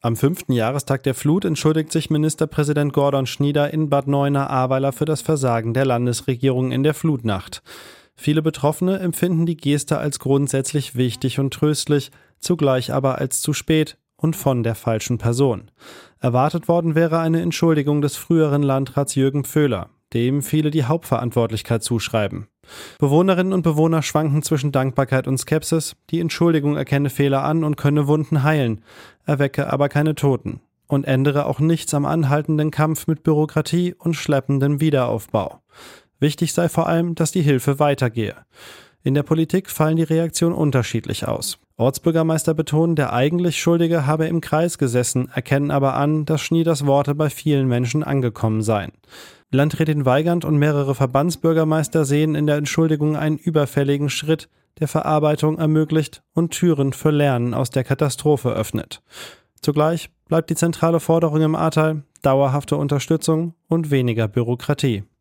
Am 5. Jahrestag der Flut entschuldigt sich Ministerpräsident Gordon Schnieder in Bad Neuenahr-Ahrweiler für das Versagen der Landesregierung in der Flutnacht. Viele Betroffene empfinden die Geste als grundsätzlich wichtig und tröstlich, zugleich aber als zu spät und von der falschen Person. Erwartet worden wäre eine Entschuldigung des früheren Landrats Jürgen Pföhler, dem viele die Hauptverantwortlichkeit zuschreiben. Bewohnerinnen und Bewohner schwanken zwischen Dankbarkeit und Skepsis. Die Entschuldigung erkenne Fehler an und könne Wunden heilen, erwecke aber keine Toten und ändere auch nichts am anhaltenden Kampf mit Bürokratie und schleppendem Wiederaufbau. Wichtig sei vor allem, dass die Hilfe weitergehe. In der Politik fallen die Reaktionen unterschiedlich aus. Ortsbürgermeister betonen, der eigentlich Schuldige habe im Kreis gesessen, erkennen aber an, dass Schnieders Worte bei vielen Menschen angekommen seien. Landrätin Weigand und mehrere Verbandsbürgermeister sehen in der Entschuldigung einen überfälligen Schritt, der Verarbeitung ermöglicht und Türen für Lernen aus der Katastrophe öffnet. Zugleich bleibt die zentrale Forderung im Ahrtal dauerhafte Unterstützung und weniger Bürokratie.